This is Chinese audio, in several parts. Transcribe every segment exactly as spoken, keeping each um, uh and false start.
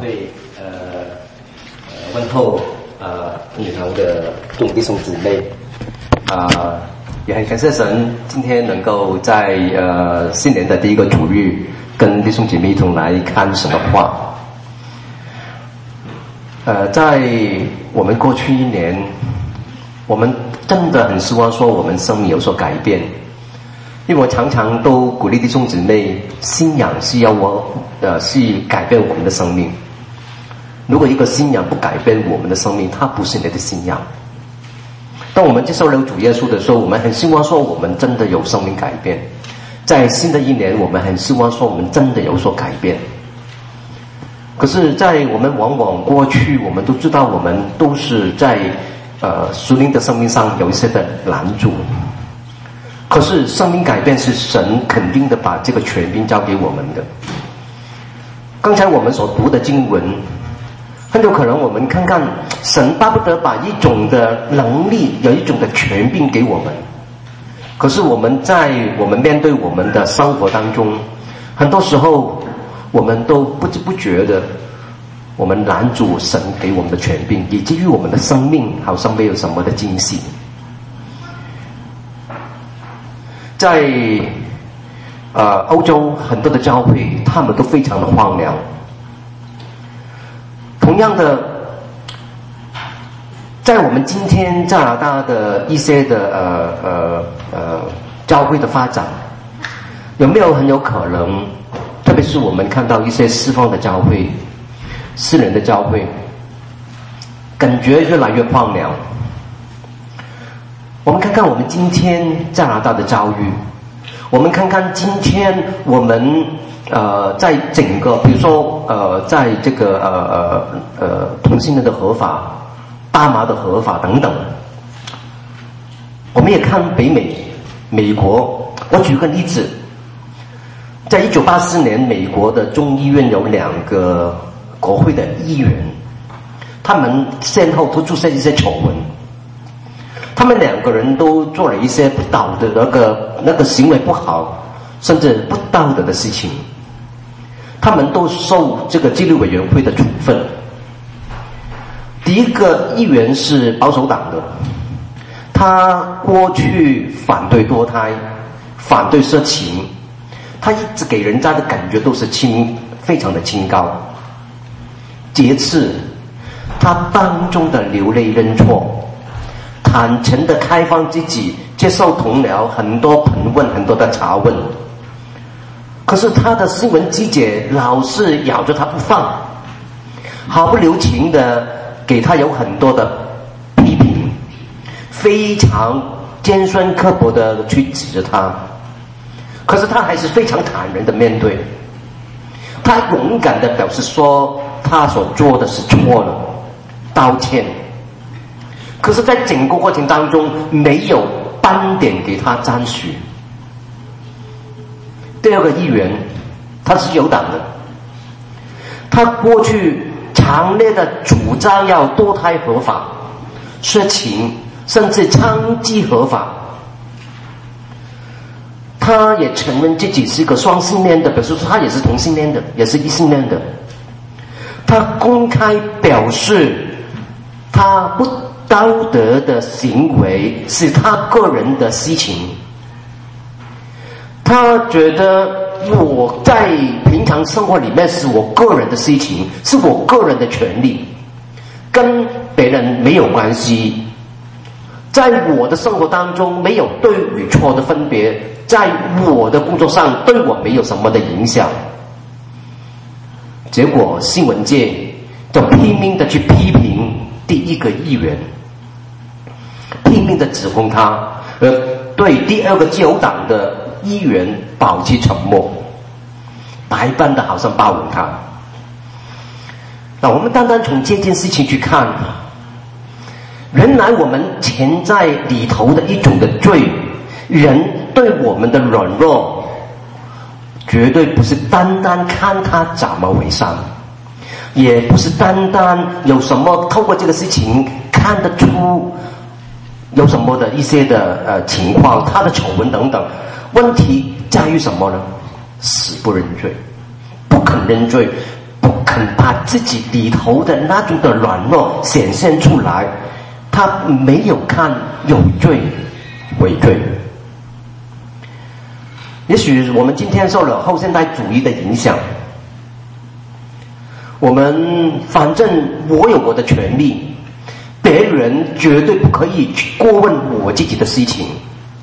会呃呃问候呃女堂的众弟兄姊妹啊、呃，也很感谢神今天能够在呃新年的第一个主日跟弟兄姐妹一同来看神的话。呃，在我们过去一年，我们真的很希望说我们生命有所改变。因为我常常都鼓励弟兄姊妹，信仰是要我呃是改变我们的生命。如果一个信仰不改变我们的生命，它不是你的信仰。当我们接受了主耶稣的时候，我们很希望说我们真的有生命改变。在新的一年，我们很希望说我们真的有所改变。可是在我们往往过去，我们都知道我们都是在呃属灵的生命上有一些的拦阻。可是生命改变是神肯定的把这个权柄交给我们的。刚才我们所读的经文，很有可能我们看看神巴不得把一种的能力，有一种的权柄给我们。可是我们在我们面对我们的生活当中，很多时候我们都不知不觉的我们拦阻神给我们的权柄，以至于我们的生命好像没有什么的惊喜。在呃欧洲很多的教会，他们都非常的荒凉。同样的，在我们今天加拿大的一些的呃呃呃教会的发展，有没有很有可能，特别是我们看到一些释放的教会、私人的教会，感觉越来越荒凉。我们看看我们今天加拿大的教育，我们看看今天我们呃在整个，比如说呃在这个呃呃呃同性恋的合法、大麻的合法等等。我们也看北美、美国。我举个例子，在一九八四年，美国的众议院有两个国会的议员，他们先后都出现一些丑闻。他们两个人都做了一些不道德的那个那个行为不好，甚至不道德的事情。他们都受这个纪律委员会的处分。第一个议员是保守党的，他过去反对堕胎，反对色情，他一直给人家的感觉都是清非常的清高。这一次，他当众的流泪认错。坦诚的开放自己，接受同僚很多盘问，很多的查问。可是他的新闻记者老是咬着他不放，毫不留情的给他有很多的批评，非常尖酸刻薄的去指着他。可是他还是非常坦然的面对，他勇敢的表示说他所做的是错了，道歉。可是在整个过程当中，没有半点给他赞许。第二个议员，他是有党的，他过去强烈的主张要堕胎合法、色情，甚至娼妓合法。他也承认自己是一个双性恋的，比如说他也是同性恋的，也是异性恋的。他公开表示，他不道德的行为是他个人的事情。他觉得我在平常生活里面是我个人的事情，是我个人的权利，跟别人没有关系。在我的生活当中没有对与错的分别，在我的工作上对我没有什么的影响。结果新闻界就拼命的去批评第一个议员，拼命的指控他，而对第二个自由党的议员保持沉默，百般的好像包容他。那我们单单从这件事情去看，原来我们潜在里头的一种的罪，人对我们的软弱，绝对不是单单看他怎么为善，也不是单单有什么透过这个事情看得出有什么的一些的呃情况，他的丑闻等等。问题在于什么呢？死不认罪，不肯认罪，不肯把自己里头的那种的软弱显现出来，他没有看有罪为罪。也许我们今天受了后现代主义的影响，我们反正我有我的权利，别人绝对不可以去过问我自己的事情。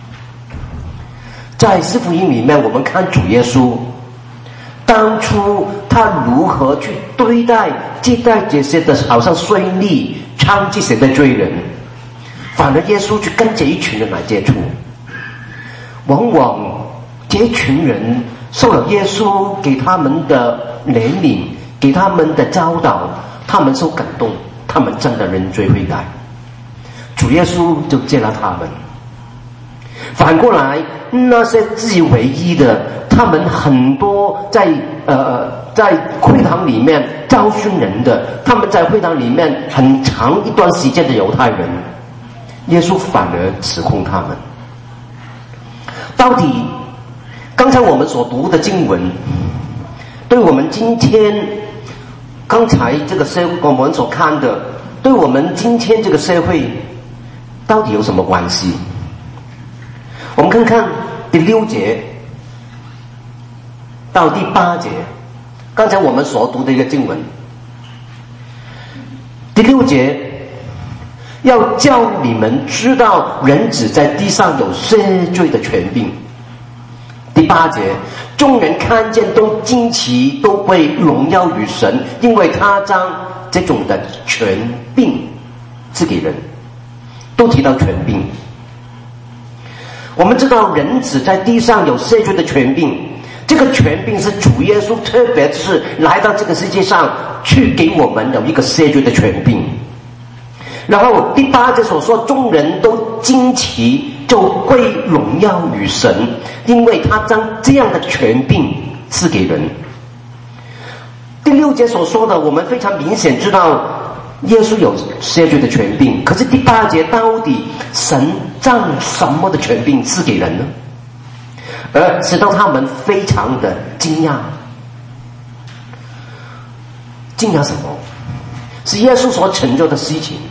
在四福音里面，我们看主耶稣当初他如何去对待接待这些的好像税吏娼这些的罪人，反而耶稣去跟这一群人来接触。往往这一群人受了耶稣给他们的怜悯，给他们的教导，他们受感动，他们真的认罪悔改，主耶稣就接纳他们。反过来，那些自以为意的，他们很多在呃在会堂里面教训人的，他们在会堂里面很长一段时间的犹太人，耶稣反而指控他们。到底刚才我们所读的经文，对我们今天刚才这个社我们所看的，对我们今天这个社会到底有什么关系？我们看看第六节到第八节，刚才我们所读的一个经文。第六节，要叫你们知道人子在地上有赦罪的权柄。第八节，众人看见都惊奇，都归荣耀于神，因为他将这种的权柄赐给人。都提到权柄。我们知道人子在地上有赦罪的权柄，这个权柄是主耶稣特别是来到这个世界上去给我们有一个赦罪的权柄。然后第八节所说，众人都惊奇，就归荣耀于神，因为他将这样的权柄赐给人。第六节所说的，我们非常明显知道耶稣有赦罪的权柄，可是第八节到底神将什么的权柄赐给人呢？而使到他们非常的惊讶。惊讶什么？是耶稣所成就的事情。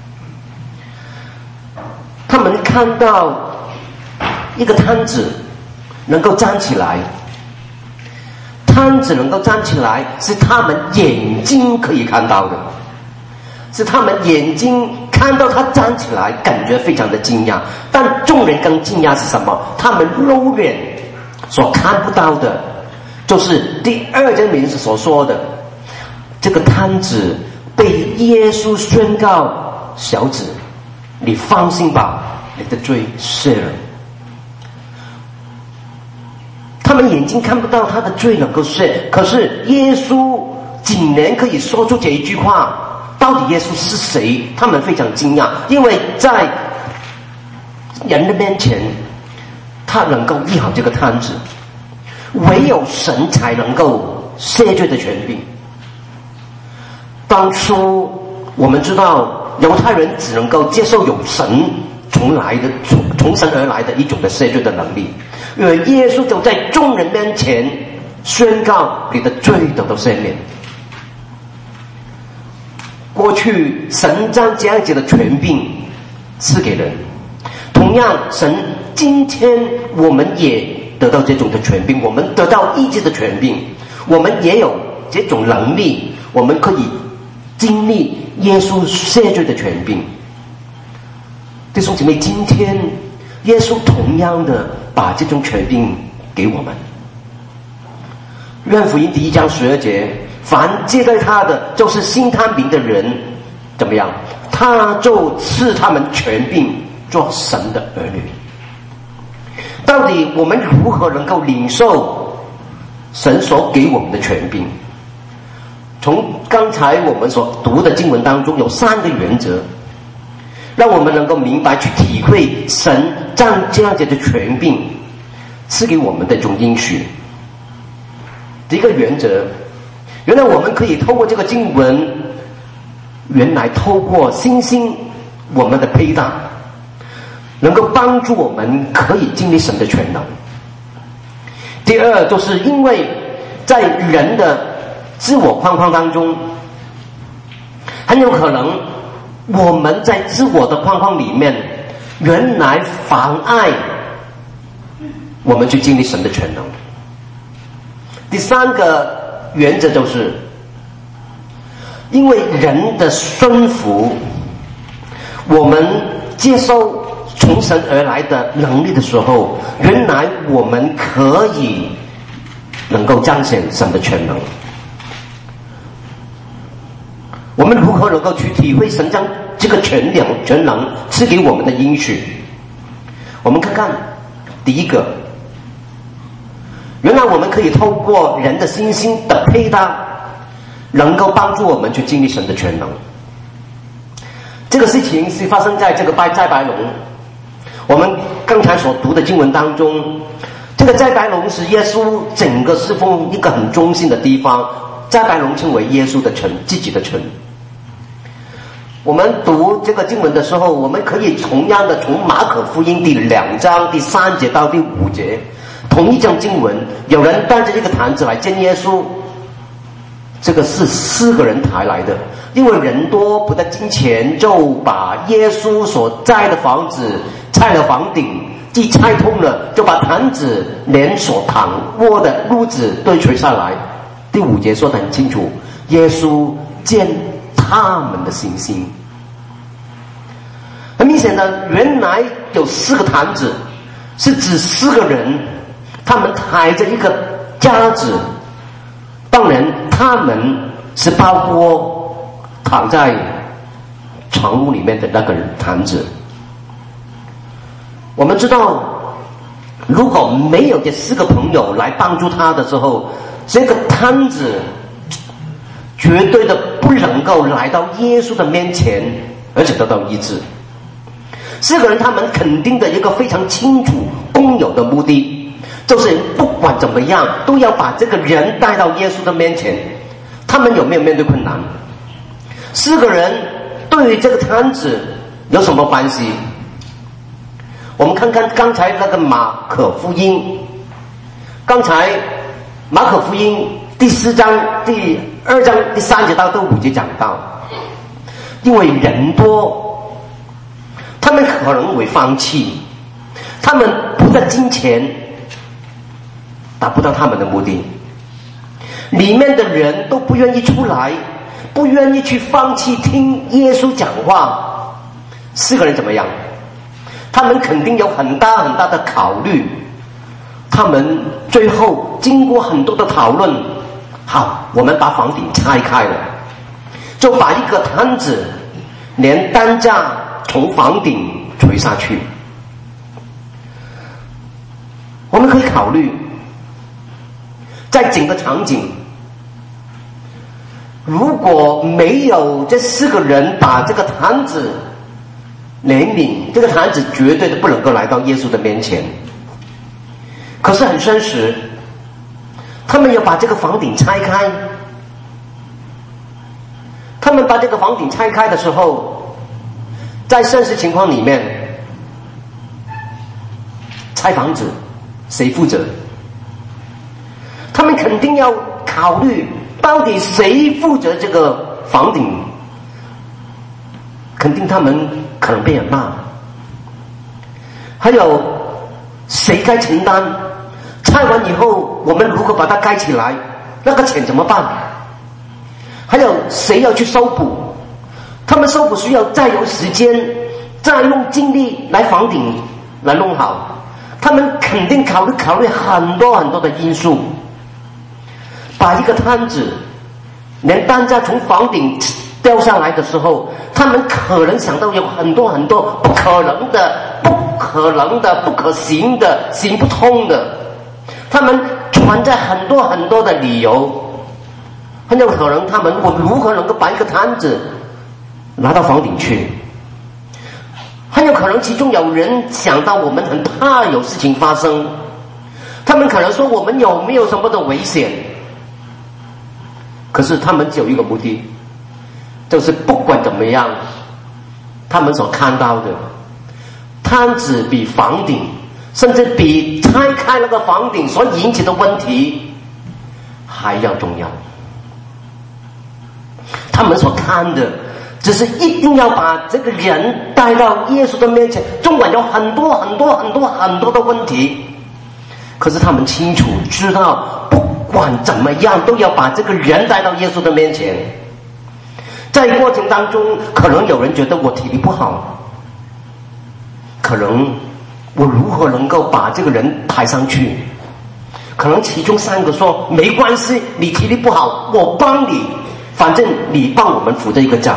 他们看到一个摊子能够站起来，摊子能够站起来是他们眼睛可以看到的，是他们眼睛看到他站起来感觉非常的惊讶。但众人更惊讶是什么？他们肉眼所看不到的，就是第二节名字所说的，这个摊子被耶稣宣告，小子，你放心吧，你的罪赦了。他们眼睛看不到他的罪能够赦，可是耶稣竟然可以说出这一句话。到底耶稣是谁？他们非常惊讶，因为在人的面前，他能够医好这个摊子，唯有神才能够赦罪的权柄。当初我们知道犹太人只能够接受有神从来的从从神而来的一种的赦罪的能力，因为耶稣就在众人面前宣告你的罪得到赦免。过去神将这样子的权柄赐给人，同样神今天我们也得到这种的权柄，我们得到医治的权柄，我们也有这种能力，我们可以经历耶稣赦罪的权柄。弟兄姐妹，今天耶稣同样的把这种权柄给我们。约翰福音第一章十二节，凡接待他的，就是信他名的人，怎么样？他就赐他们权柄，做神的儿女。到底我们如何能够领受神所给我们的权柄？从刚才我们所读的经文当中，有三个原则，让我们能够明白去体会神将这样子的权柄赐给我们的这种应许。第一个原则，原来我们可以透过这个经文，原来透过星星我们的配搭，能够帮助我们可以经历神的全能。第二，就是因为在人的自我框框当中，很有可能我们在自我的框框里面，原来妨碍我们去经历神的全能。第三个原则就是，因为人的顺服，我们接受从神而来的能力的时候，原来我们可以能够彰显神的全能。我们如何能够去体会神将这个全能全能赐给我们的应许？我们看看第一个，原来我们可以透过人的信心的配搭，能够帮助我们去经历神的全能。这个事情是发生在这个拜在白龙，我们刚才所读的经文当中，这个在白龙是耶稣整个侍奉一个很中心的地方，在白龙称为耶稣的城，自己的城。我们读这个经文的时候，我们可以同样的从马可福音第两章第三节到第五节，同一章经文，有人带着这个坛子来见耶稣，这个是四个人抬来的，因为人多不得金钱，就把耶稣所在的房子拆了房顶，既拆通了，就把坛子连所躺卧的褥子都垂下来。第五节说得很清楚，耶稣见他们的信心。很明显的，原来有四个坛子是指四个人，他们抬着一个架子，当然他们是包括躺在床屋里面的那个坛子。我们知道，如果没有这四个朋友来帮助他的时候，这个坛子绝对的不能够来到耶稣的面前，而且得到医治。四个人他们肯定的一个非常清楚共有的目的，就是不管怎么样都要把这个人带到耶稣的面前。他们有没有面对困难？四个人对于这个坛子有什么关系？我们看看刚才那个马可福音，刚才马可福音第四章第二章第三节到第五节讲到，因为人多，他们可能会放弃，他们不在金钱，达不到他们的目的。里面的人都不愿意出来，不愿意去放弃听耶稣讲话。四个人怎么样？他们肯定有很大很大的考虑。他们最后经过很多的讨论，好，我们把房顶拆开了，就把一个摊子连担架从房顶垂下去。我们可以考虑，在整个场景，如果没有这四个人把这个坛子怜悯，这个坛子绝对的不能够来到耶稣的面前。可是很真实，他们要把这个房顶拆开。他们把这个房顶拆开的时候，在现实情况里面，拆房子谁负责？他们肯定要考虑到底谁负责这个房顶。肯定他们可能被人骂。还有谁该承担？拆完以后我们如何把它盖起来？那个钱怎么办？还有谁要去修补？他们修补需要再有时间，再用精力来房顶来弄好。他们肯定考虑考虑很多很多的因素。把一个摊子连担架从房顶掉下来的时候，他们可能想到有很多很多不可能的、不可能的、不可行的、行不通的。他们存在很多很多的理由，很有可能他们我如何能够把一个摊子拿到房顶去？很有可能其中有人想到我们很怕有事情发生，他们可能说我们有没有什么的危险？可是他们只有一个目的，就是不管怎么样，他们所看到的摊子比房顶，甚至比拆开那个房顶所引起的问题还要重要。 他们所看的只是一定要把这个人带到耶稣的面前，尽管有很多很多很多很多的问题，可是他们清楚知道，不管怎么样都要把这个人带到耶稣的面前。在过程当中，可能有人觉得我体力不好，可能我如何能够把这个人抬上去？可能其中三个说没关系，你体力不好，我帮你，反正你帮我们扶着一个脚。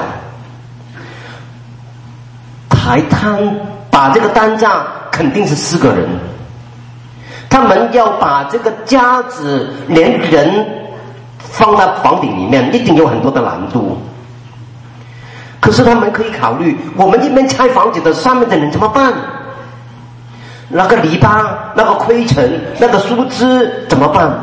抬摊把这个担架肯定是四个人，他们要把这个架子连人放在房顶里面，一定有很多的难度。可是他们可以考虑，我们一边拆房子的上面的人怎么办？那个篱笆，那个灰尘，那个树枝怎么办？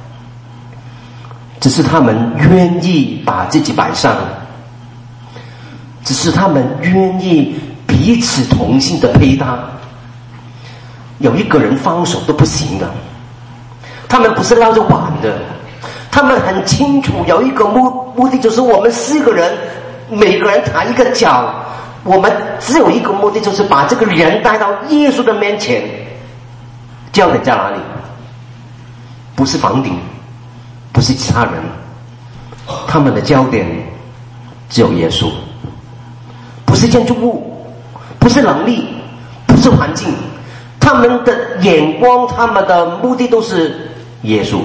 只是他们愿意把自己摆上，只是他们愿意彼此同心的配搭。有一个人放手都不行的，他们不是捞着碗的，他们很清楚有一个目目的，就是我们四个人每个人抬一个脚，我们只有一个目的，就是把这个人带到耶稣的面前。焦点在哪里？不是房顶，不是其他人，他们的焦点只有耶稣。不是建筑物，不是能力，不是环境，他们的眼光，他们的目的都是耶稣。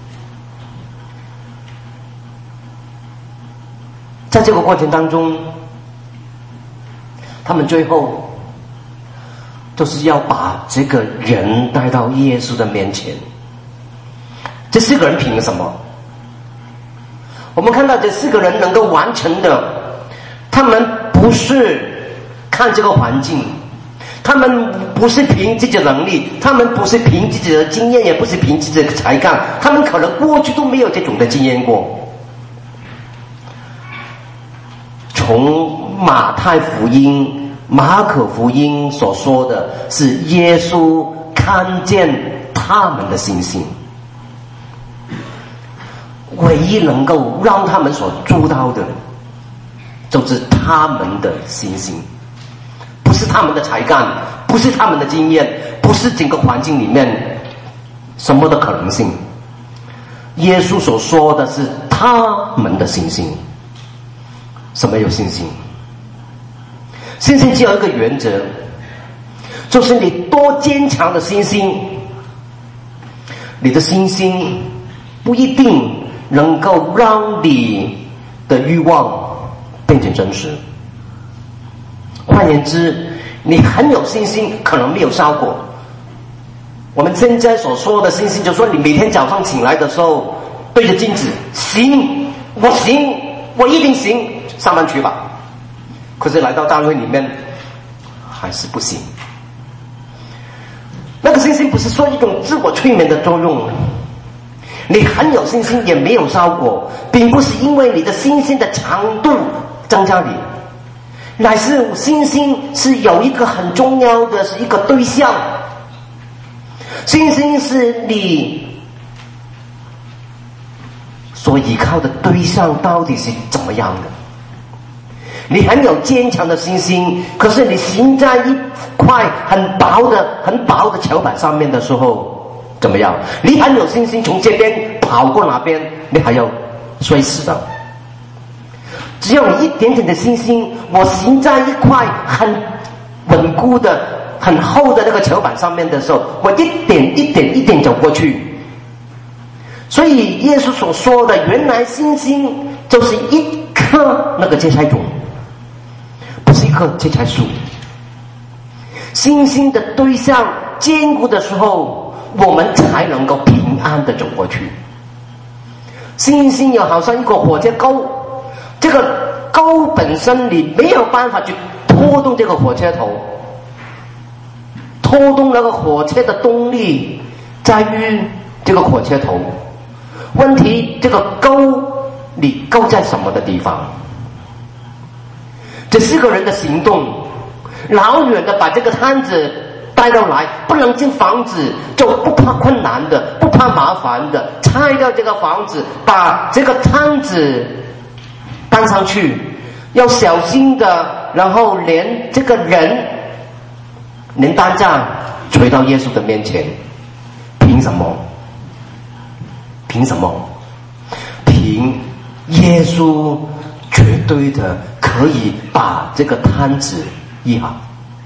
在这个过程当中，他们最后就是要把这个人带到耶稣的面前。这四个人凭什么？我们看到这四个人能够完成的，他们不是看这个环境，他们不是凭自己的能力，他们不是凭自己的经验，也不是凭自己的才干，他们可能过去都没有这种的经验过。从马太福音、马可福音所说的是耶稣看见他们的信心，唯一能够让他们所做到的就是他们的信心，不是他们的才干，不是他们的经验，不是整个环境里面什么的可能性。耶稣所说的是他们的信心。什么有信心？信心只有一个原则，就是你多坚强的信心，你的信心不一定能够让你的欲望变成真实。换言之，你很有信心，可能没有效果。我们现在所说的信心，就是说你每天早上醒来的时候，对着镜子，行，我行，我一定行，上班去吧。可是来到大会里面，还是不行。那个信心不是说一种自我催眠的作用，你很有信心也没有效果，并不是因为你的信心的强度增加你，乃是信心是有一个很重要的，是一个对象。信心是你所依靠的对象到底是怎么样的。你很有坚强的信心，可是你行在一块很薄的很薄的桥板上面的时候怎么样？你很有信心从这边跑过那边，你还要摔死的。只有你一点点的信心，我行在一块很稳固的很厚的那个桥板上面的时候，我一点一点一点走过去。所以耶稣所说的，原来信心就是一颗那个芥菜种，不是一棵芥菜树。信心的对象坚固的时候，我们才能够平安的走过去。信心也好像一个火车钩，这个钩本身你没有办法去拖动这个火车头，拖动那个火车的动力在于这个火车头。问题，这个钩你钩在什么的地方？这四个人的行动，老远的把这个摊子带到来，不能进房子，就不怕困难的，不怕麻烦的，拆掉这个房子，把这个摊子搬上去，要小心的，然后连这个人连担架垂到耶稣的面前，凭什么？凭什么？凭耶稣绝对的可以把这个瘫子医好。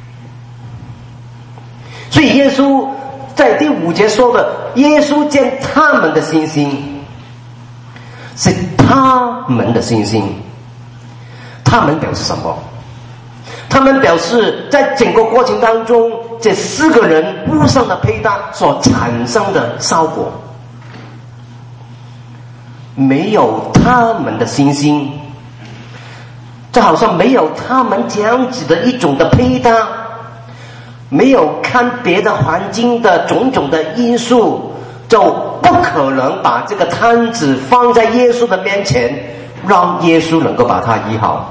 所以耶稣在第五节说的，耶稣见他们的信心，是他们的信心。他们表示什么？他们表示在整个过程当中，这四个人屋上的配搭所产生的效果，没有他们的信心，就好像没有他们这样子的一种的配搭，没有看别的环境的种种的因素，就不可能把这个摊子放在耶稣的面前，让耶稣能够把它医好。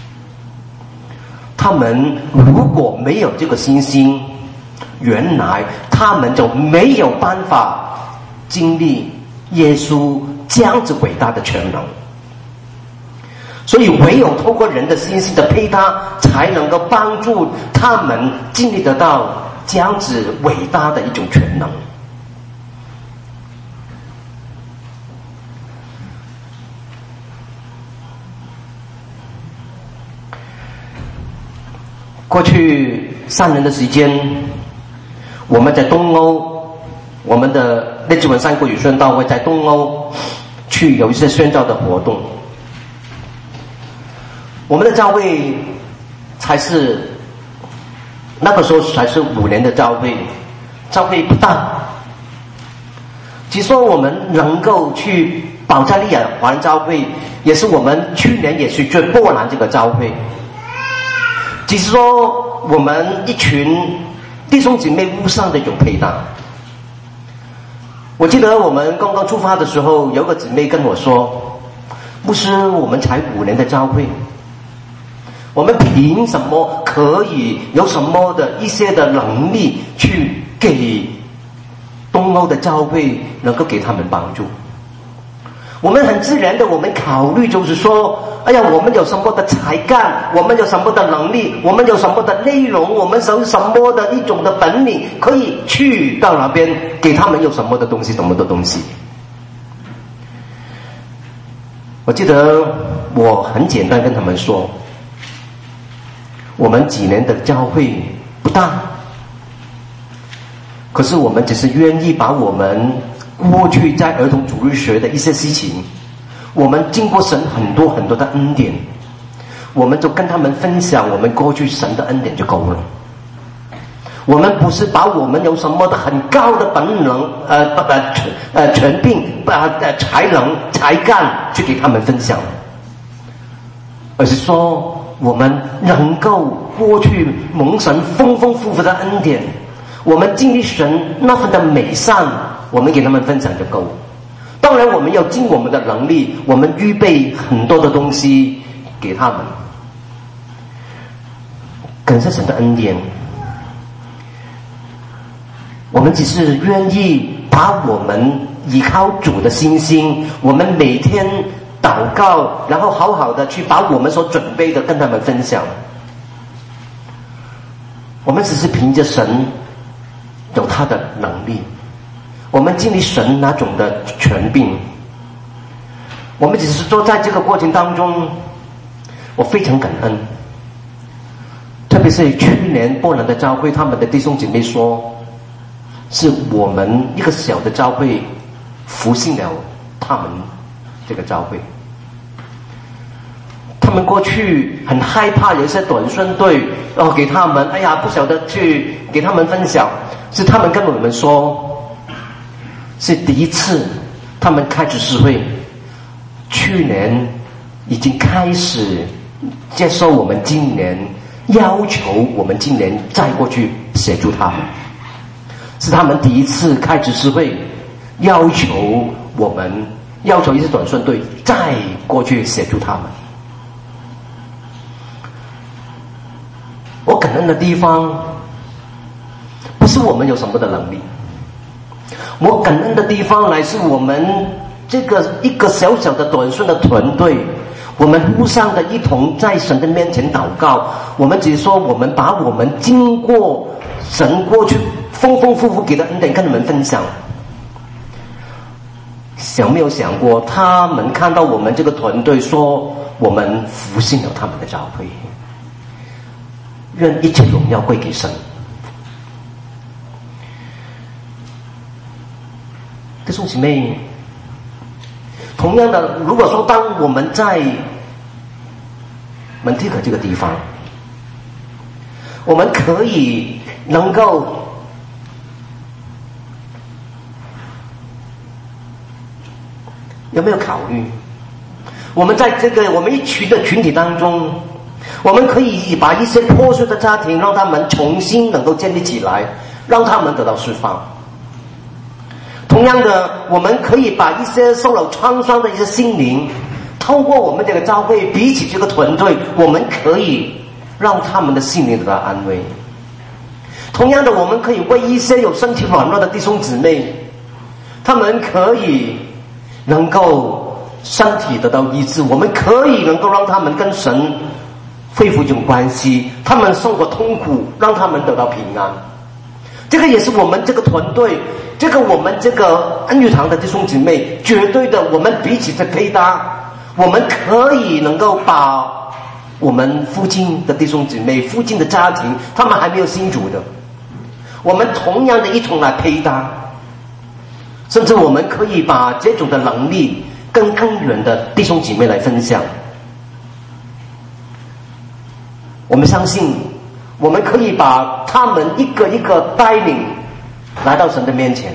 他们如果没有这个信心，原来他们就没有办法经历耶稣这样子伟大的全能。所以唯有透过人的信心的配搭，才能够帮助他们经历得到这样子伟大的一种全能。过去三年的时间，我们在东欧，我们的列治文三国语宣道会在东欧去有一些宣教的活动。我们的教会才是那个时候才是五年的教会，教会不大。据说我们能够去保加利亚华人教会，也是我们去年也是去波兰这个教会。只是说我们一群弟兄姐妹屋上的一种配搭。我记得我们刚刚出发的时候，有个姊妹跟我说，牧师，我们才五年的教会，我们凭什么可以有什么的一些的能力去给东欧的教会能够给他们帮助？我们很自然的，我们考虑就是说，哎呀，我们有什么的才干，我们有什么的能力，我们有什么的内容，我们有什么的一种的本领，可以去到那边给他们有什么的东西，什么的东西。我记得我很简单跟他们说，我们几年的教会不大，可是我们只是愿意把我们过去在儿童主日学的一些事情，我们经过神很多很多的恩典，我们就跟他们分享我们过去神的恩典就够了。我们不是把我们有什么的很高的本能呃呃呃权柄呃才能才干去给他们分享，而是说我们能够过去蒙神丰丰富富的恩典，我们经历神那份的美善，我们给他们分享就够。当然我们要尽我们的能力，我们预备很多的东西给他们。感谢神的恩典，我们只是愿意把我们依靠主的信心，我们每天祷告，然后好好的去把我们所准备的跟他们分享。我们只是凭着神有他的能力，我们经历神那种的权柄，我们只是说在这个过程当中，我非常感恩。特别是去年波兰的教会，他们的弟兄姐妹说，是我们一个小的教会服信了他们这个教会。他们过去很害怕有一些短宣队哦给他们，哎呀不晓得去给他们分享，是他们跟我们说，是第一次他们开执事会，去年已经开始接受我们今年要求我们今年再过去协助他们，是他们第一次开执事会，要求我们要求一些短宣队再过去协助他们。我感恩的地方不是我们有什么的能力，我感恩的地方乃是我们这个一个小小的短宣的团队， 我们互相的一同在神的面前祷告，我们只是说我们把我们经过神过去丰丰富富给的恩典跟你们分享。想没有想过他们看到我们这个团队说我们复兴了他们的教会，愿一切荣耀归给神。弟兄姊妹，同样的，如果说当我们在门提可这个地方，我们可以能够有没有考虑，我们在这个我们一群的群体当中，我们可以把一些破碎的家庭让他们重新能够建立起来，让他们得到释放。同样的，我们可以把一些受了创伤的一些心灵，透过我们这个教会比起这个团队，我们可以让他们的心灵得到安慰。同样的，我们可以为一些有身体软弱的弟兄姊妹，他们可以能够身体得到医治，我们可以能够让他们跟神恢复这种关系，他们受过痛苦，让他们得到平安。这个也是我们这个团队，这个我们这个恩育堂的弟兄姊妹，绝对的，我们彼此的配搭，我们可以能够把我们附近的弟兄姊妹、附近的家庭，他们还没有信主的，我们同样的一同来配搭，甚至我们可以把这种的能力跟更远的弟兄姐妹来分享。我们相信我们可以把他们一个一个带领来到神的面前。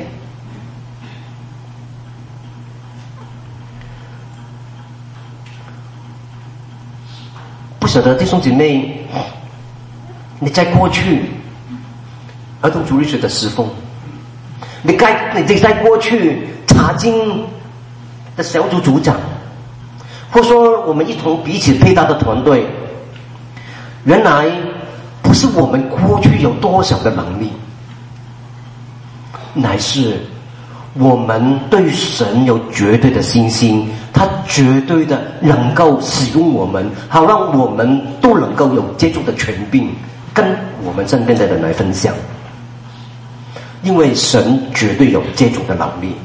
不晓得弟兄姐妹，你在过去儿童主日学的侍奉，你该你在过去查经的小组组长，或说我们一同彼此配搭的团队，原来不是我们过去有多少的能力，乃是我们对神有绝对的信心，他绝对的能够使用我们，好让我们都能够有接触的权柄跟我们身边的人来分享。因为神绝对有这种的能力。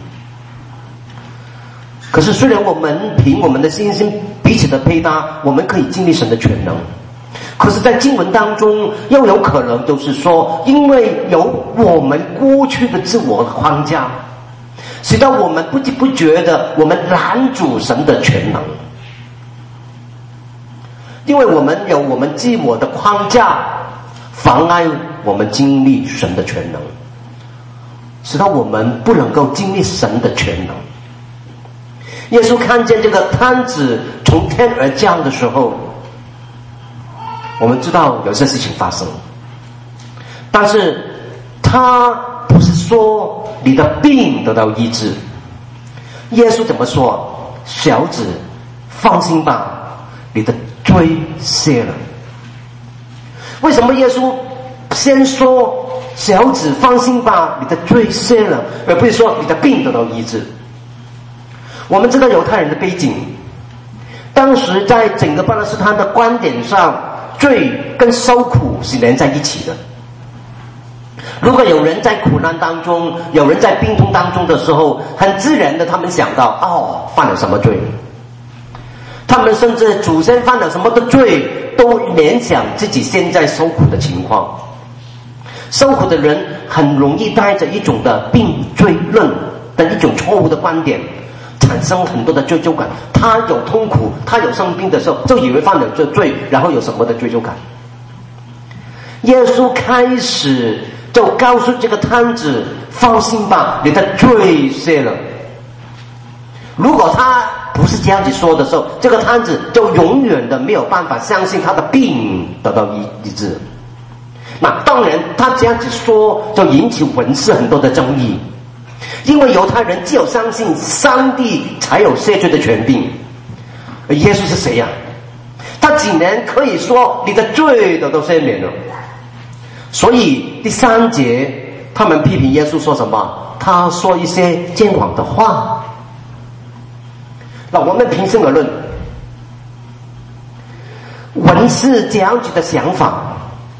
可是虽然我们凭我们的信心彼此的配搭，我们可以经历神的全能，可是在经文当中又有可能就是说，因为有我们过去的自我的框架，使到我们不知不觉的我们拦阻神的全能。因为我们有我们自我的框架，妨碍我们经历神的全能，使到我们不能够经历神的全能。耶稣看见这个摊子从天而降的时候，我们知道有些事情发生，但是他不是说你的病得到医治。耶稣怎么说？小子，放心吧，你的罪赦了。为什么耶稣先说小子放心吧，你的罪赦了，而不是说你的病得到医治？我们知道犹太人的背景，当时在整个巴勒斯坦的观点上，罪跟受苦是连在一起的。如果有人在苦难当中，有人在病痛当中的时候，很自然的他们想到，哦，犯了什么罪？他们甚至祖先犯了什么的罪，都联想自己现在受苦的情况。受苦的人很容易带着一种的病罪论的一种错误的观点，产生很多的罪疚感。他有痛苦，他有生病的时候，就以为犯了这罪，然后有什么的罪疚感。耶稣开始就告诉这个摊子，放心吧，你的罪赦了。如果他不是这样子说的时候，这个摊子就永远的没有办法相信他的病得到医治。那当然他这样子说就引起文士很多的争议，因为犹太人只有相信上帝才有赦罪的权柄，而耶稣是谁呀、啊？他竟然可以说你的罪都都赦免了。所以第三节他们批评耶稣说什么？他说一些奸谎的话。那我们平心而论， 文士这样子的想法，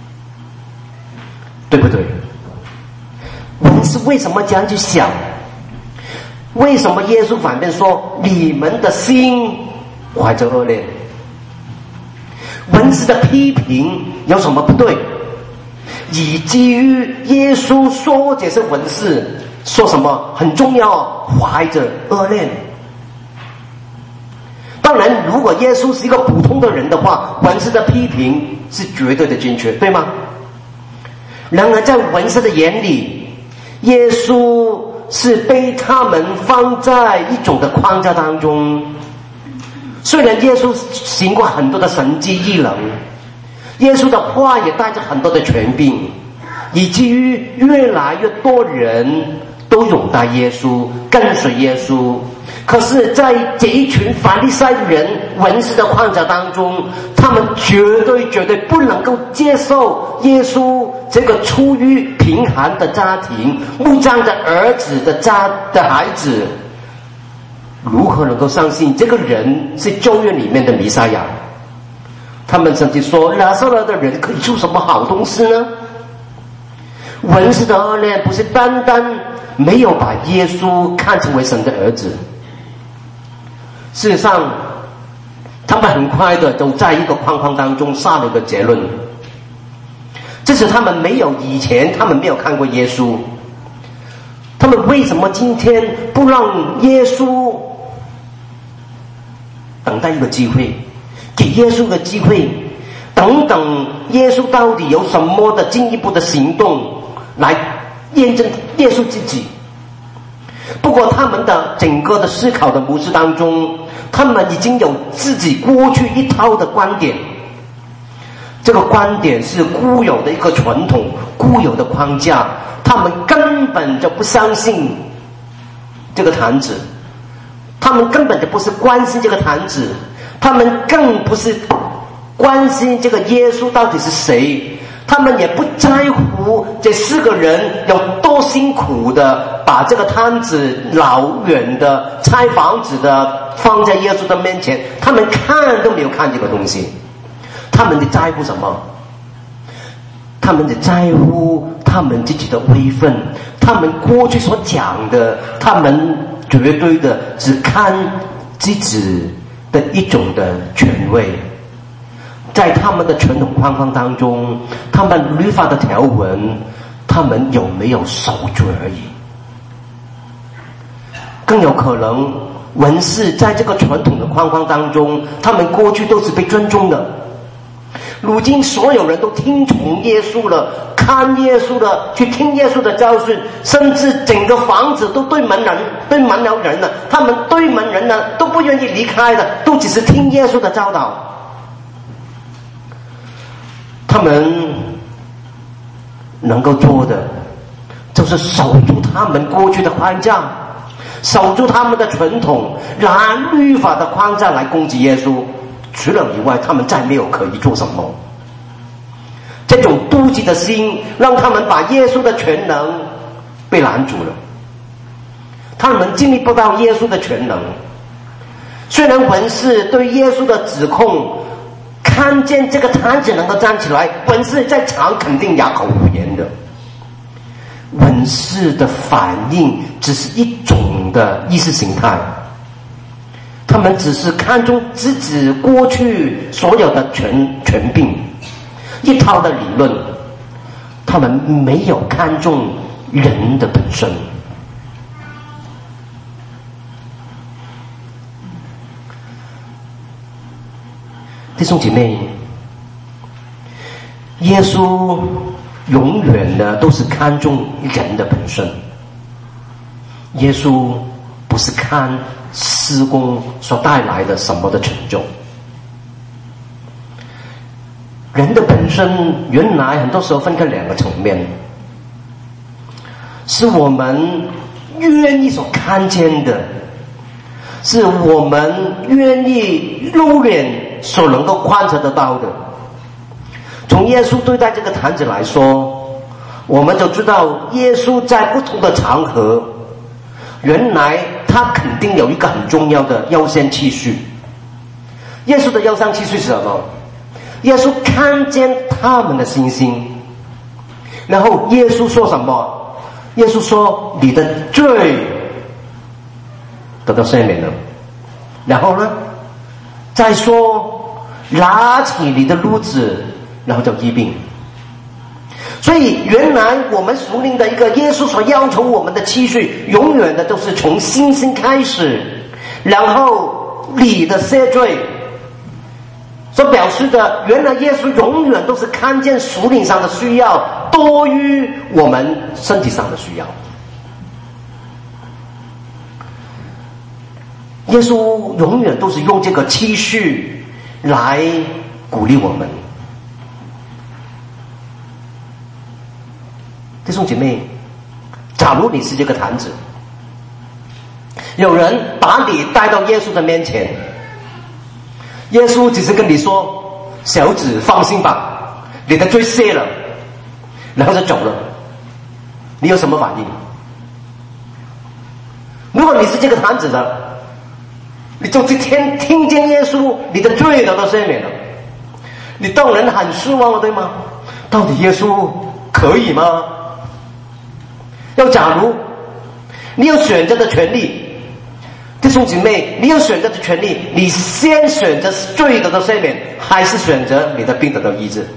对不对？文士为什么这样去想？为什么耶稣反面说你们的心怀着恶念？文士的批评有什么不对？以至于耶稣说这些文士说什么很重要，怀着恶念。当然如果耶稣是一个普通的人的话，文士的批评是绝对的正确，对吗？然而在文士的眼里，耶稣是被他们放在一种的框架当中。虽然耶稣行过很多的神迹异能，耶稣的话也带着很多的权柄，以至于越来越多人都拥戴耶稣，跟随耶稣。可是在这一群法利赛人文士的框架当中，他们绝对绝对不能够接受耶稣这个出于贫寒的家庭木匠的儿子的家的孩子，如何能够相信这个人是旧约里面的弥赛亚？他们甚至说拿撒勒的人可以做什么好东西呢？文士的恶念不是单单没有把耶稣看成为神的儿子，事实上他们很快的都在一个框框当中下了一个结论，这是他们没有以前他们没有看过耶稣，他们为什么今天不让耶稣等待一个机会，给耶稣一个机会，等等耶稣到底有什么的进一步的行动来验证耶稣自己。不过他们的整个的思考的模式当中，他们已经有自己过去一套的观点，这个观点是固有的一个传统，固有的框架，他们根本就不相信这个坛子，他们根本就不是关心这个坛子，他们更不是关心这个耶稣到底是谁，他们也不在乎这四个人有多辛苦的把这个摊子老远的拆房子的放在耶稣的面前，他们看都没有看这个东西。他们在乎什么？他们只在乎他们自己的位分，他们过去所讲的，他们绝对的只看自己的一种的权威。在他们的传统框框当中，他们律法的条文他们有没有守住而已。更有可能文士在这个传统的框框当中，他们过去都是被尊重的，如今所有人都听从耶稣了，看耶稣了，去听耶稣的教训，甚至整个房子都对门人对门了人了，他们对门人呢都不愿意离开的，都只是听耶稣的教导。他们能够做的就是守住他们过去的框架，守住他们的传统，拿律法的框架来攻击耶稣，除了以外他们再没有可以做什么。这种妒忌的心让他们把耶稣的全能被拦住了，他们经历不到耶稣的全能。虽然文士对耶稣的指控，看见这个摊子能够站起来，文士在场肯定哑口无言的。文士的反应只是一种的意识形态，他们只是看重自己过去所有的权权柄，一套的理论，他们没有看重人的本身。弟兄姐妹，耶稣永远的都是看重人的本身，耶稣不是看施工所带来的什么的成就。人的本身原来很多时候分开两个层面，是我们愿意所看见的，是我们愿意肉眼所能够观察得到的。从耶稣对待这个坛子来说，我们就知道耶稣在不同的场合，原来他肯定有一个很重要的优先次序。耶稣的优先次序是什么？ 耶稣看见他们的信心，然后耶稣说什么？耶稣说：“你的罪得到赦免了。”然后呢，再说拿起你的褥子，然后就医病。所以原来我们属灵的一个耶稣所要求我们的期许，永远的都是从信心开始，然后你的赦罪所表示的，原来耶稣永远都是看见属灵上的需要多于我们身体上的需要。耶稣永远都是用这个期许来鼓励我们。弟兄姐妹，假如你是这个坛子，有人把你带到耶稣的面前，耶稣只是跟你说：“小子，放心吧，你的罪赦了。”然后就走了，你有什么反应？如果你是这个坛子的，你就去听听见耶稣，你的罪得到赦免了，你当然很失望了，对吗？到底耶稣可以吗？要假如你有选择的权利，弟兄姐妹，你有选择的权利，你先选择罪得到赦免，还是选择你的病得到医治？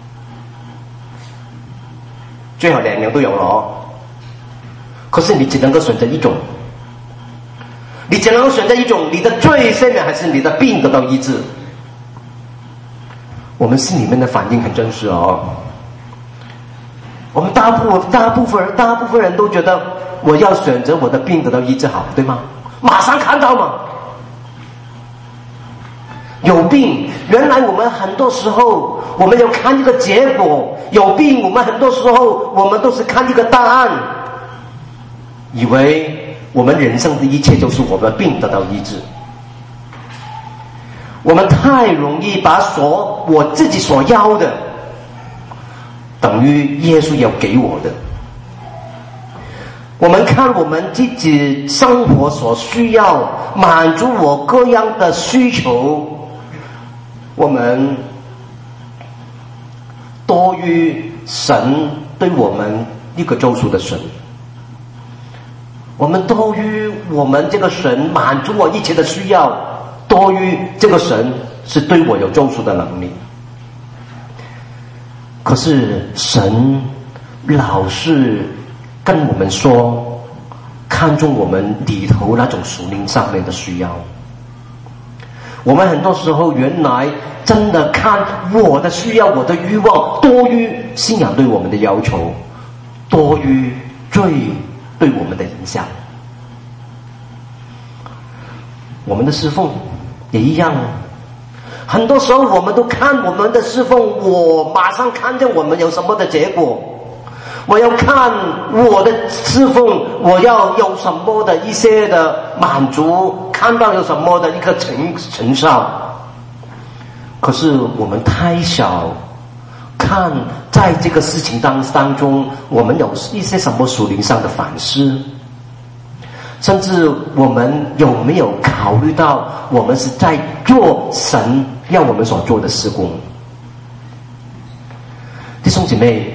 最好两样都有了哦。可是你只能够选择一种，你只能够选择一种，你的罪赦免还是你的病得到医治？我们心里面的反应很真实哦。我们大部大部分人大部分人都觉得我要选择我的病得到医治好，对吗？马上看到嘛。有病，原来我们很多时候我们要看一个结果，有病我们很多时候我们都是看一个答案，以为我们人生的一切就是我们病得到医治。我们太容易把所我自己所要的等于耶稣要给我的。我们看我们自己生活所需要，满足我各样的需求，我们多于神对我们一个救赎的神，我们多于我们这个神满足我一切的需要，多于这个神是对我有救赎的能力。可是神老是跟我们说，看重我们里头那种属灵上面的需要。我们很多时候原来真的看我的需要，我的欲望多于信仰对我们的要求，多于罪对我们的影响。我们的侍奉也一样，很多时候我们都看我们的侍奉，我马上看见我们有什么的结果，我要看我的侍奉，我要有什么的一些的满足，看到有什么的一个成成效。可是我们太少看在这个事情当当中，我们有一些什么属灵上的反思，甚至我们有没有考虑到我们是在做神要我们所做的事工。弟兄姐妹，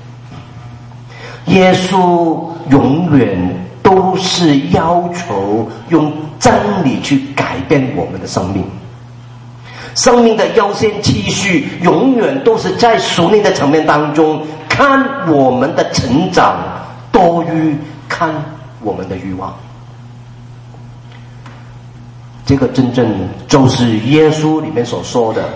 耶稣永远都是要求用真理去改变我们的生命，生命的优先期序永远都是在属灵的层面当中，看我们的成长多于看我们的欲望。这个真正就是耶稣里面所说的，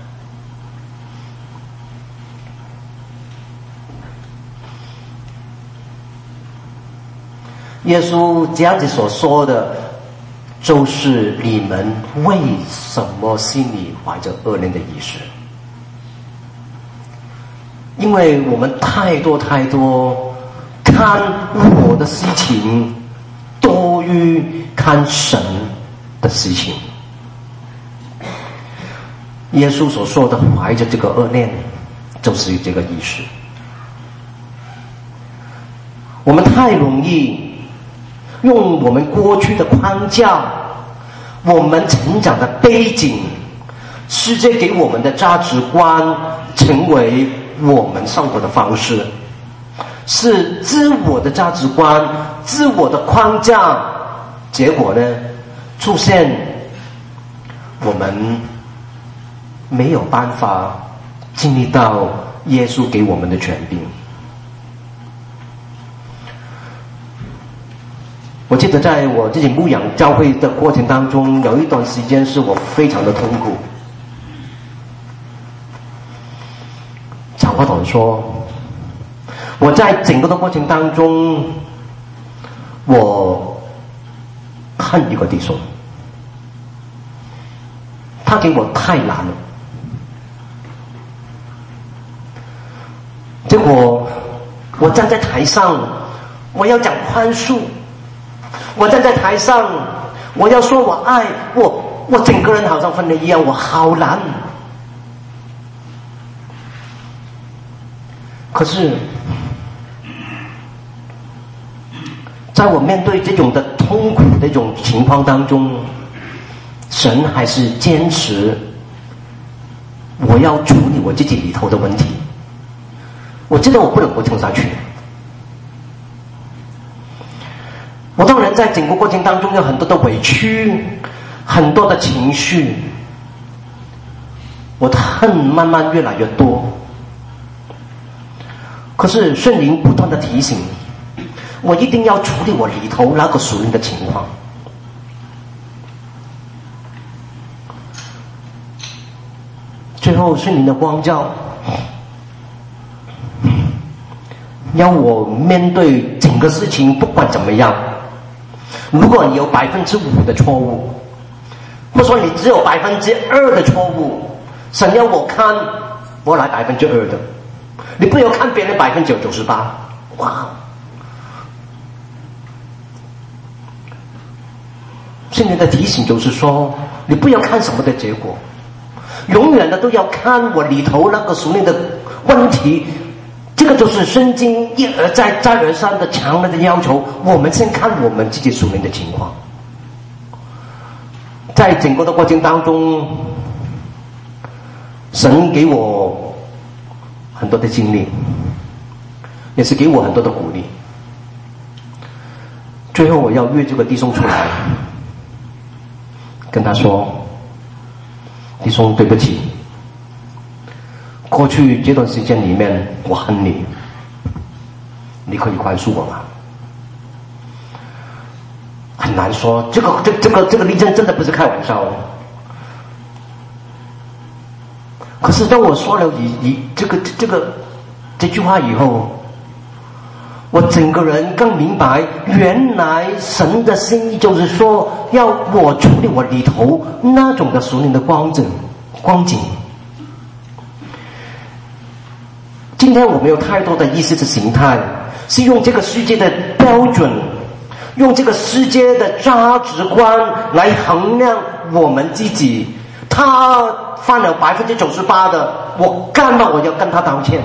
耶稣这样子所说的，就是你们为什么心里怀着恶念的意识？因为我们太多太多看我的事情多于看神的事情。耶稣所说的怀着这个恶念，就是这个意识。我们太容易用我们过去的框架，我们成长的背景， 世界给我们的价值观成为我们生活的方式，是自我的价值观、自我的框架，结果呢，出现我们没有办法经历到耶稣给我们的权柄。我记得在我自己牧养教会的过程当中，有一段时间是我非常的痛苦。长话短说，我在整个的过程当中，我恨一个弟兄，他给我太难了。结果我站在台上，我要讲宽恕，我站在台上，我要说我爱我，我整个人好像分了一样，我好难。可是在我面对这种的痛苦的这种情况当中，神还是坚持我要处理我自己里头的问题。我知道我不能够撑下去，我当然在整个过程当中有很多的委屈，很多的情绪，我的恨慢慢越来越多。可是圣灵不断的提醒我，一定要处理我里头那个属灵的情况。最后圣灵的光照要我面对整个事情，不管怎么样，如果你有百分之五的错误，或者说你只有百分之二的错误，神要我看我来百分之二的，你不要看别人百分之九十八。哇！圣灵的提醒就是说，你不要看什么的结果，永远的都要看我里头那个属灵的问题。这个就是圣经一而再再而三的强烈的要求，我们先看我们自己属灵的情况。在整个的过程当中，神给我很多的经历，也是给我很多的鼓励。最后我要约这个弟兄出来，跟他说，弟兄对不起，过去这段时间里面我恨你，你可以宽恕我吗？很难说，这个这这个这个例证真的不是开玩笑。可是当我说了以以这个这个这句话以后，我整个人更明白，原来神的心意就是说，要我处理我里头那种的属灵的光景光景。今天我们有太多的意识的形态，是用这个世界的标准，用这个世界的价值观来衡量我们自己。他犯了百分之九十八的，我干嘛我要跟他道歉？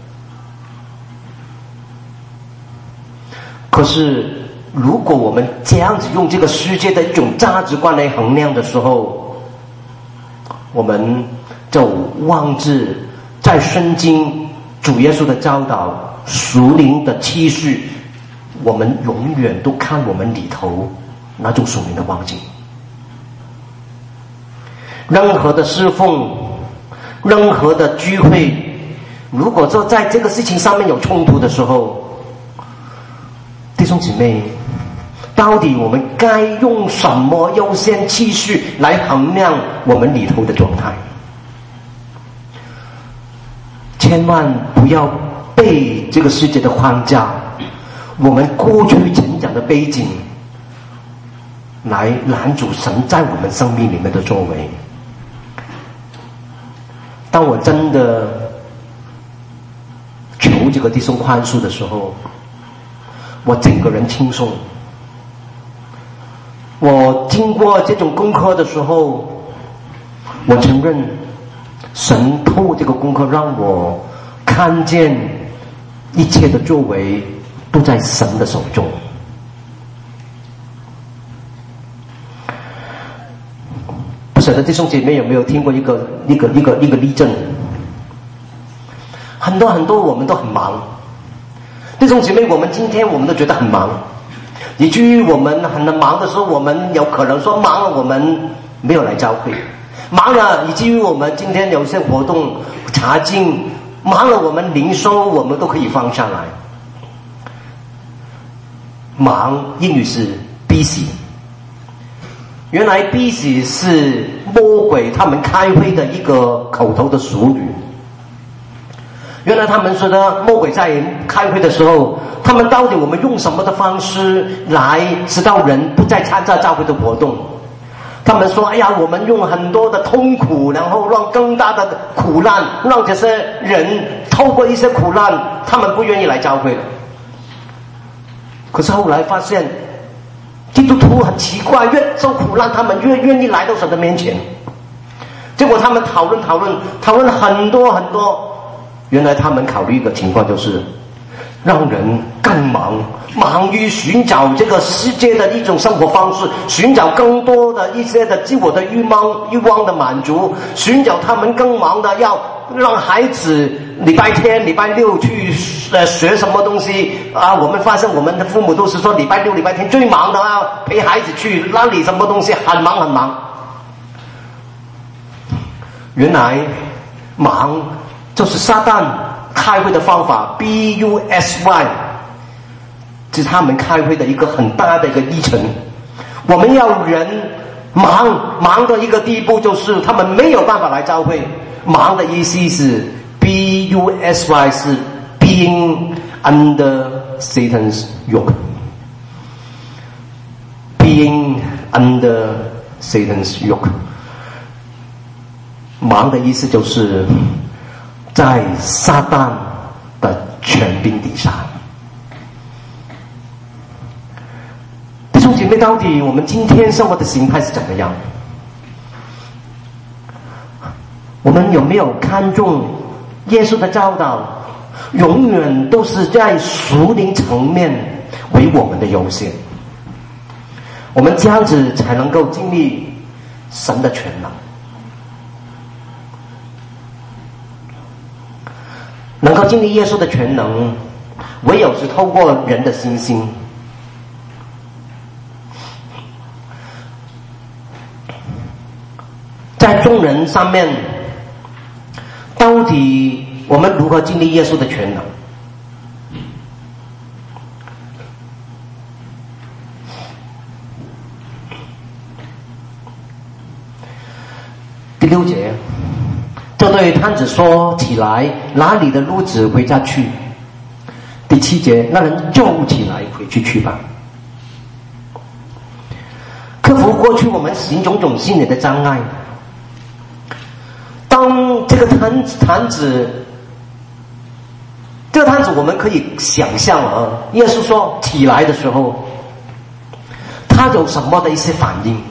可是如果我们这样子用这个世界的一种价值观来衡量的时候，我们就忘记在圣经主耶稣的教导、属灵的启示，我们永远都看我们里头那种属灵的光景。任何的侍奉，任何的聚会，如果说在这个事情上面有冲突的时候，弟兄姊妹，到底我们该用什么优先次序来衡量我们里头的状态？千万不要被这个世界的框架，我们过去成长的背景来拦阻神在我们生命里面的作为。当我真的求这个弟兄宽恕的时候，我整个人轻松。我经过这种功课的时候，我承认神透过这个功课让我看见一切的作为都在神的手中。不晓得弟兄姐妹有没有听过一个一个一个一个例证？很多很多我们都很忙，弟兄姐妹，我们今天我们都觉得很忙，以至于我们很忙的时候，我们有可能说忙了，我们没有来教会，忙了以至于我们今天有些活动查经，忙了我们灵修我们都可以放下来。忙英语是 busy， 原来 busy 是魔鬼他们开会的一个口头的俗语。原来他们说的魔鬼在开会的时候，他们到底我们用什么的方式来使到人不再参加教会的活动？他们说，哎呀，我们用很多的痛苦，然后让更大的苦难，让这些人透过一些苦难，他们不愿意来教会了。可是后来发现，基督徒很奇怪，越受苦难，他们越愿意来到神的面前。结果他们讨论讨论讨论很多很多，原来他们考虑一个情况，就是让人更忙，忙于寻找这个世界的一种生活方式，寻找更多的一些的自我的欲望欲望的满足，寻找他们更忙的要让孩子礼拜天礼拜六去呃学什么东西啊。我们发现我们的父母都是说礼拜六礼拜天最忙的啊，陪孩子去那里什么东西很忙很忙。原来忙就是撒旦开会的方法 B U S Y， 是他们开会的一个很大的一个议程。我们要人忙忙的一个地步，就是他们没有办法来教会。忙的意思是 B U S Y 是 being under Satan's yoke， being under Satan's yoke。 忙的意思就是在撒旦的权柄底下。弟兄姐妹，到底我们今天生活的形态是怎么样？我们有没有看重耶稣的教导永远都是在属灵层面为我们的优先？我们这样子才能够经历神的全能，能够经历耶稣的全能，唯有是透过人的信心。在众人上面，到底我们如何经历耶稣的全能？第六节，这对摊子说：“起来，拿你的褥子回家去。”第七节，那人就起来回去去吧。克服过去我们行种种心理的障碍。当这个摊摊子，这个摊子我们可以想象啊，耶稣说起来的时候，他有什么的一些反应？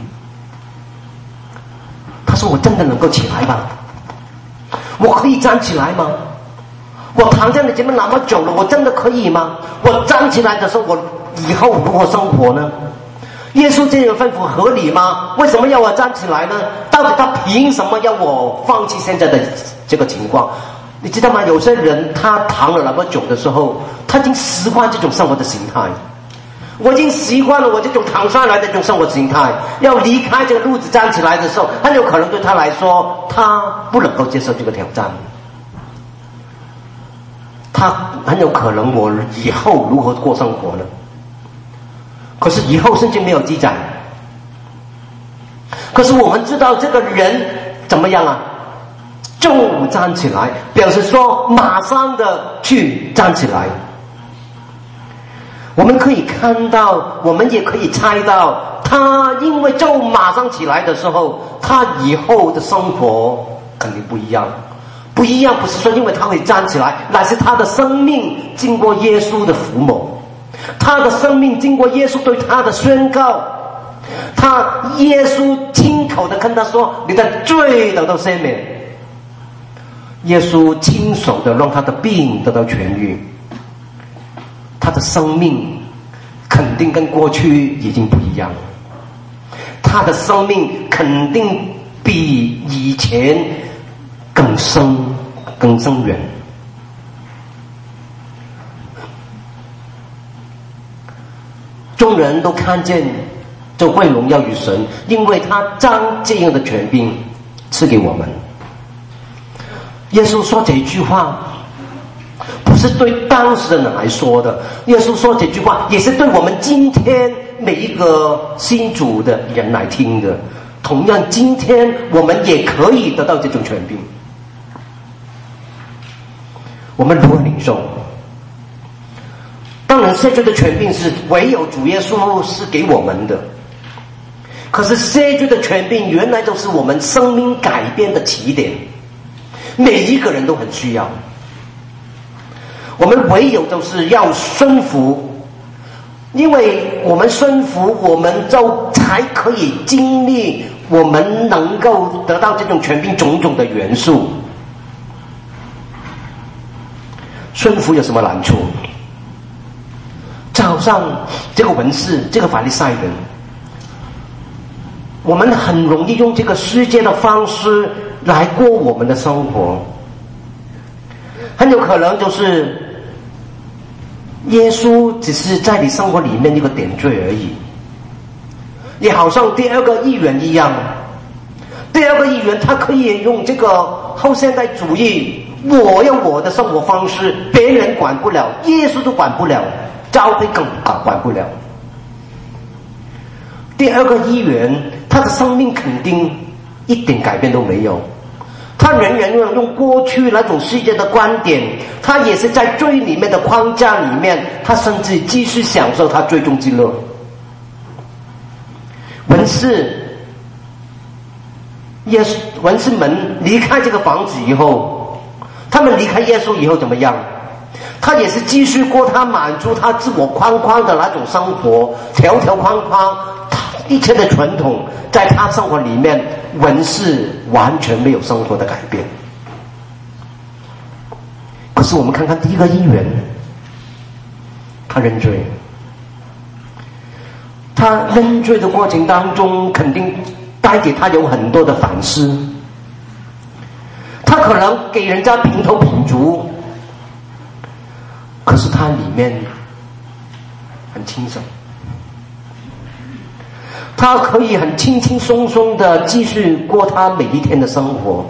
他说：“我真的能够起来吗？我可以站起来吗？我躺在你前面那么久了，我真的可以吗？我站起来的时候，我以后如何生活呢？耶稣这样吩咐合理吗？为什么要我站起来呢？到底他凭什么要我放弃现在的这个情况？你知道吗？有些人他躺了那么久的时候，他已经习惯这种生活的形态。我已经习惯了我这种躺下来的这种生活形态，要离开这个褥子站起来的时候，很有可能对他来说，他不能够接受这个挑战。他很有可能，我以后如何过生活呢？可是以后圣经没有记载。可是我们知道这个人怎么样啊？就站起来，表示说马上的去站起来。我们可以看到，我们也可以猜到，他因为就马上起来的时候，他以后的生活肯定不一样。不一样不是说因为他会站起来，乃是他的生命经过耶稣的抚摸，他的生命经过耶稣对他的宣告，他耶稣亲口的跟他说：“你的罪得到赦免。”耶稣亲手的让他的病得到痊愈，他的生命肯定跟过去已经不一样了，他的生命肯定比以前更深更深远。众人都看见这会荣耀于神，因为他将这样的权柄赐给我们。耶稣说这句话不是对当时的人来说的，耶稣说这句话也是对我们今天每一个信主的人来听的。同样今天我们也可以得到这种权柄，我们如何领受？当然赦罪的权柄是唯有主耶稣是给我们的，可是赦罪的权柄原来就是我们生命改变的起点，每一个人都很需要。我们唯有就是要顺服，因为我们顺服，我们就才可以经历我们能够得到这种权柄种种的元素。顺服有什么难处？就好像这个文士，这个法利赛人，我们很容易用这个世界的方式来过我们的生活，很有可能就是耶稣只是在你生活里面一个点缀而已。也好像第二个议员一样，第二个议员他可以用这个后现代主义，我有我的生活方式，别人管不了，耶稣都管不了，教会更管不了。第二个议员他的生命肯定一点改变都没有，他仍然用过去那种世界的观点，他也是在罪里面的框架里面，他甚至继续享受他最终之乐。文士耶稣文士们离开这个房子以后，他们离开耶稣以后怎么样？他也是继续过他满足他自我框框的那种生活，条条框框，一切的传统在他生活里面，文士完全没有生活的改变。可是我们看看第一个议员，他认罪，他认罪的过程当中肯定带给他有很多的反思，他可能给人家评头品足，可是他里面很轻省，他可以很轻轻松松的继续过他每一天的生活，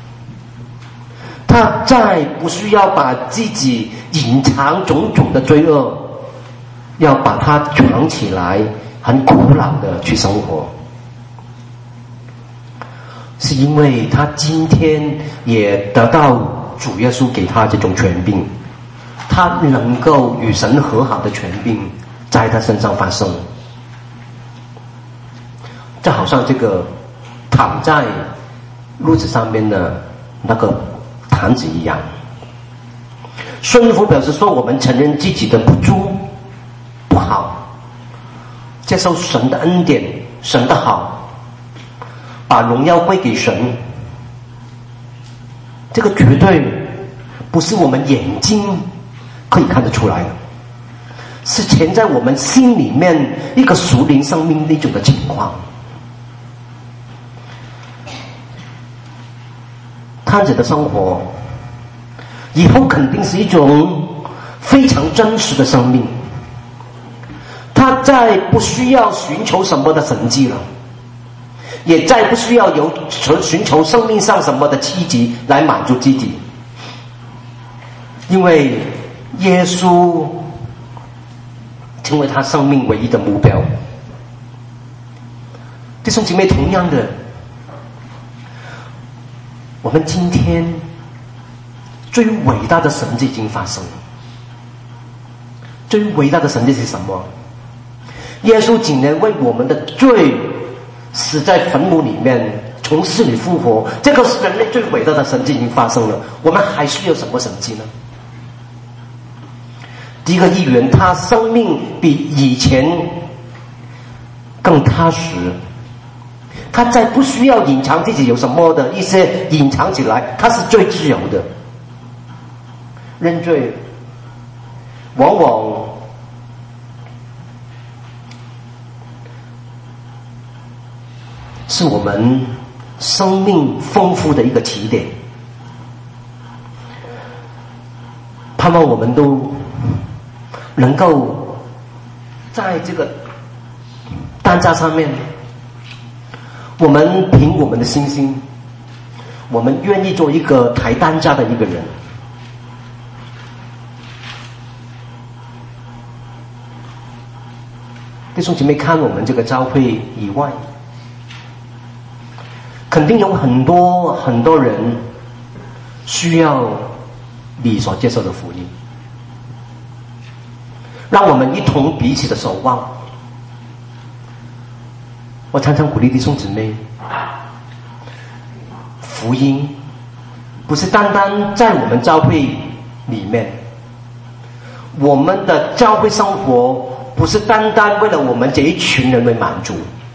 他再不需要把自己隐藏种种的罪恶，要把它藏起来，很苦恼的去生活，是因为他今天也得到主耶稣给他这种权柄，他能够与神和好的权柄在他身上发生。就好像这个躺在褥子上面的那个坛子一样，顺服表示说我们承认自己的不足不好，接受神的恩典，神的好，把荣耀归给神。这个绝对不是我们眼睛可以看得出来的，是潜在我们心里面一个属灵生命那种的情况。摊子的生活以后肯定是一种非常真实的生命，他再不需要寻求什么的神迹了，也再不需要有寻求生命上什么的奇迹来满足自己，因为耶稣成为他生命唯一的目标。弟兄姐妹，同样的，我们今天最伟大的神迹已经发生了。最伟大的神迹是什么？耶稣竟然为我们的罪死在坟墓里面，从死里复活，这个是人类最伟大的神迹已经发生了。我们还需要什么神迹呢？第一个议员，他生命比以前更踏实，他再不需要隐藏自己有什么的一些隐藏起来，他是最自由的。认罪往往是我们生命丰富的一个起点。盼望我们都能够在这个担架上面，我们凭我们的信心，我们愿意做一个抬担架的一个人。弟兄姐妹，看我们这个教会以外，肯定有很多很多人需要你所接受的福音。让我们一同彼此的守望。我常常鼓励弟兄姊妹，福音不是单单在我们教会里面，我们的教会生活不是单单为了我们这一群人为满足，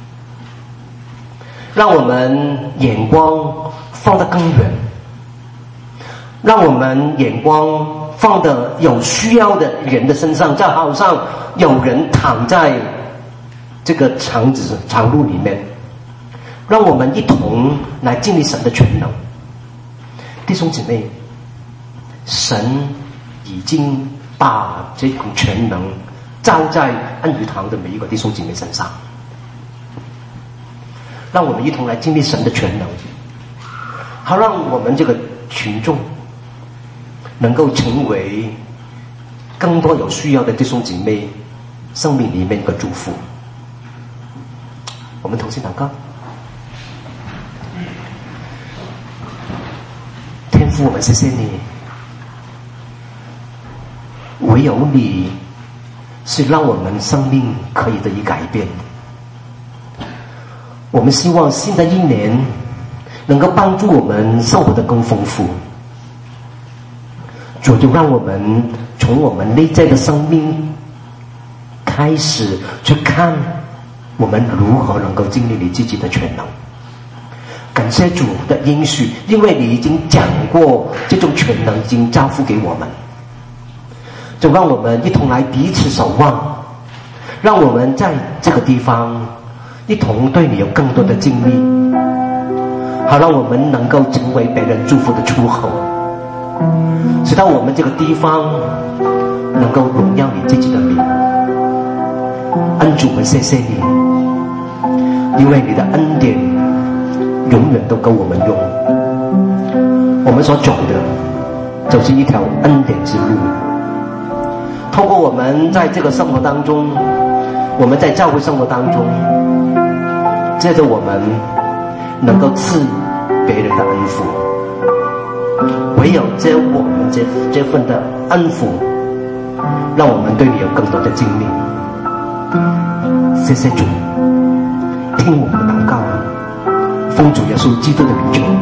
让我们眼光放得更远，让我们眼光放得有需要的人的身上，就好像有人躺在这个肠子肠路里面，让我们一同来经历神的全能。弟兄姊妹，神已经把这种全能照在恩雨堂的每一个弟兄姐妹身上，让我们一同来经历神的全能，好让我们这个群众能够成为更多有需要的弟兄姐妹生命里面一个祝福。我们同心祷告。天父，我们谢谢你，唯有你是让我们生命可以得以改变。我们希望新的一年能够帮助我们生活得更丰富。主，就让我们从我们内在的生命开始去看我们如何能够经历你自己的全能。感谢主的应许，因为你已经讲过这种全能已经交付给我们。就让我们一同来彼此守望，让我们在这个地方一同对你有更多的经历，好让我们能够成为别人祝福的出口，直到我们这个地方能够荣耀你自己的名。恩主，我们谢谢你，因为你的恩典永远都够我们用。我们所走的就是一条恩典之路，透过我们在这个生活当中，我们在教会生活当中，借着我们能够赐别人的恩福，唯有这我们这这份的恩福，让我们对你有更多的经历。谢谢主，听我们的祷告，奉主耶稣基督的名求。